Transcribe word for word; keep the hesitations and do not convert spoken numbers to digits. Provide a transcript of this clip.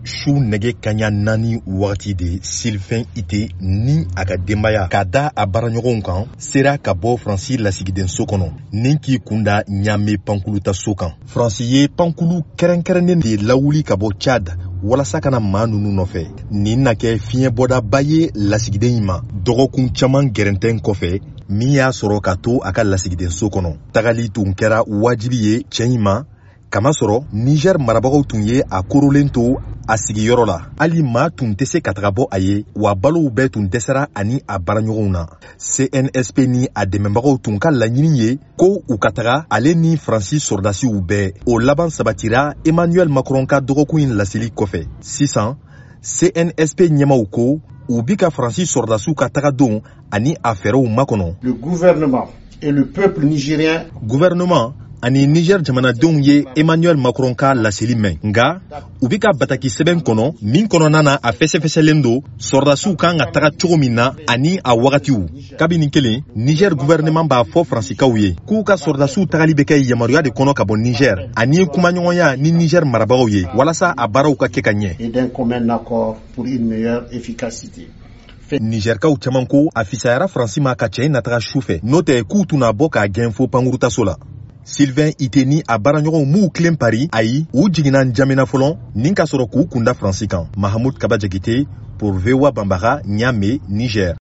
su nege kaɲa naani wagati de Sylvain Ite ni a ka denbaya ka da a baaraɲɔgɔnw kan sera ka bɔ Faransi lasigidenso kɔnɔ nin k'i kunda ɲaame pankuluta so kan. Faransi ye pankulu kɛrɛnkɛrɛnnen de lawuli ka bɔ Chad walasa kana maa nunu nɔfɛ. Nin na kɛ fiɲɛbɔdaba ye lasigiden ma dɔgɔkun caman gɛrɛntɛn kɔfɛ min y'a sɔrɔ ka to a ka lasigidenso kɔnɔ. Tagali tun kɛra wajibi ye cɛ ma kamasɔrɔ Niger marabagaw tun ye a korolen to a sigiyɔrɔ la. Hali maa tun tɛ se ka taga bɔ a ye wa balow bɛɛ tun dɛsɛra ani a baaraɲɔgɔnw na. C N S P ni a dɛmɛbagaw tun ka laɲini ye ko u ka taga ale ni Faransi sɔrdasiw bɛɛ. O laban sabatira Emmanuel Macron ka dɔgɔkun in laseli kɔfɛ. Sisan C N S P ɲɛmaw ko u bi ka Faransi sɔrdasiw ka taga don ani a fɛɛrɛw makɔnɔ. Le gouvernement et le peuple nigérien. Gouvernement ani Niger jamanadenw ye Emmanuel Macron ka laseli mɛn nga u bi ka bataki sɛbɛn kɔnɔ min kɔnɔna na a fɛsɛfɛsɛlen do sɔrdasiw kan ka taga cogo min na ani a wagatiw. Kabini kelen Niger gouvernement b'a fɔ Faransikaw ye k'u ka sɔrdasiw tagali bɛ kɛ yamaruya de kɔnɔ ka bɔ Niger ani kumaɲɔgɔnya ni Niger marabagaw ye walasa a baaraw ka kɛ ka ɲɛ. Et d'un commun accord pour une meilleure efficacité. Nigerkaw caman ko a fisayara Faransi ma ka cɛ nataga su fɛ n'o tɛ k'u tun na bɔ k'a gɛn fo pankurutaso la. Sylvain Ite ni a baaraɲɔgɔnw m'u tilen pari ayi u jiginna N'Djamena fɔlɔ nin ka sɔrɔ k'u kunda Faransi kan. Mahamoud Kaba Jakite pour V O A Bambara, Niamey, Niger.